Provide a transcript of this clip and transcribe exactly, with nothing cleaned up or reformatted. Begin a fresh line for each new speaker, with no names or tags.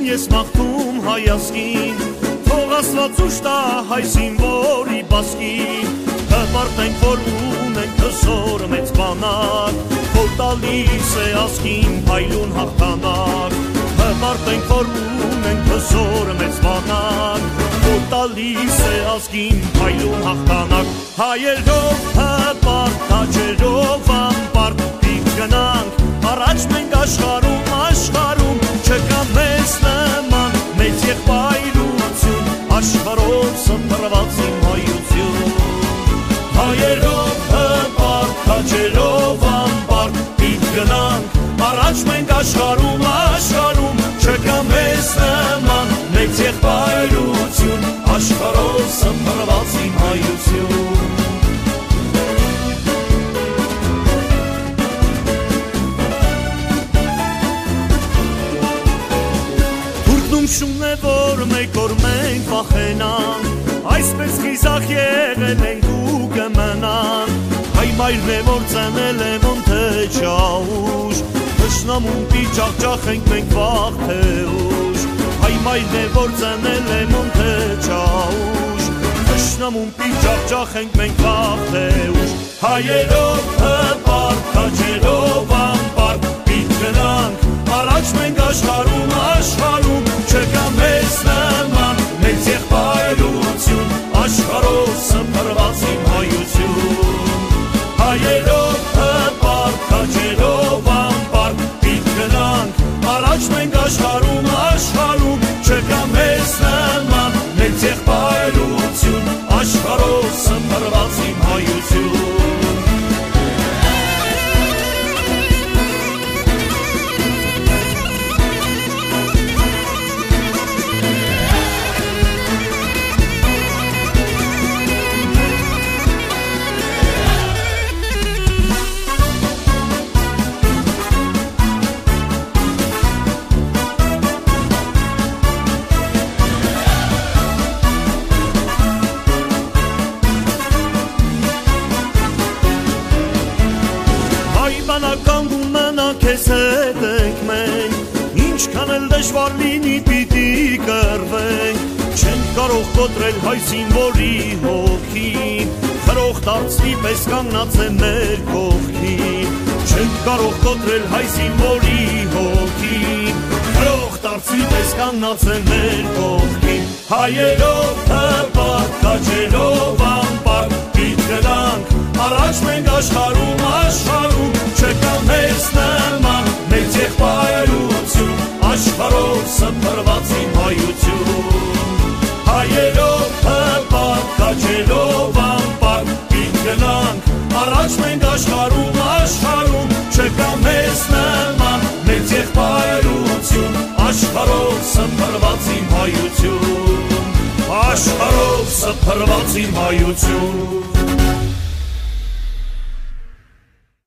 ես մաղթում հայասկին, թող Աստված ուժ տա հայ զինվորի բասկին, հպարտ ենք, որ ունենք հզոր մեծ բանակ, որ տալիս է ազգին փայլուն հաղթանակ, հպարտ ենք, որ ունենք հզոր մեծ բանակ, որ տալիս է ազգին փայլուն հաղթանակ, հայերով հպարտ, քաջերով անպարտ, պիտի գնանք, առաջ մենք աշխարհում, աշխարհում չկա մեզ նման մեծ եղբայրություն, աշխարհով սփռված իմ հայություն, հայերով հպարտ, քաջերով անպարտ, պիտի գնանք, առաջ մենք աշխարհում, աշխարհում չկա մեզ նման մեծ եղբայրություն, աշխարհով սփռված իմ հայություն։ Շուն է, որ մեկ օր մենք վախենանք, այսպես խիզախ եղել ենք ու կմնանք, հայ մայրն է, որ ծնել է ոնթե չաուժ, թշնամուն պիճախ ենք մենք վախ թե ուժ, հայ մայրն է, որ ծնել է ոնթե չաուժ, թշնամուն պիճախ ենք մենք վախ թե ուժ, հայերով հպարտ, քաջերով անպարտ, պիտի գնանք, առաջ մենք աշխարհում, աշխարհում չկա մեզ նման մեծ եղբայրություն, աշխարհով սփռված իմ հայություն, հայերով հպարտ, քաջերով անպարտ, պիտի գնանք, առաջ մենք աշխարհում, աշխարհում չկա մեզ նման մեծ եղբայրություն, աշխարհով սփռված իմ հայություն։ Քեզ հետ ենք մենք, ինչքան էլ դժվար լինի պիտի կռվենք, չենք կարող կոտրել հայ զինվորի հոգին, խրող դարձի պես կանգնած է մեր կողքին, չենք կարող կոտրել հայ զինվորի հոգին, խրող դարձի պես կանգնած է մեր կողքին, հայերով հպարտ, քաջերով անպարտ, պիտի գնանք, առաջ մենք աշխարհում, աշխարհում չկա մեզ նման մեծ եղբայրություն, աշխարհով սփռված իմ հայություն, հայերով հպարտ, քաջերով անպարտ, պիտի գնանք, առաջ մենք աշխարհում, աշխարհում չկա մեզ նման մեծ եղբայրություն, աշխարհով սփռված իմ հայություն, աշխարհով սփռված իմ հայություն։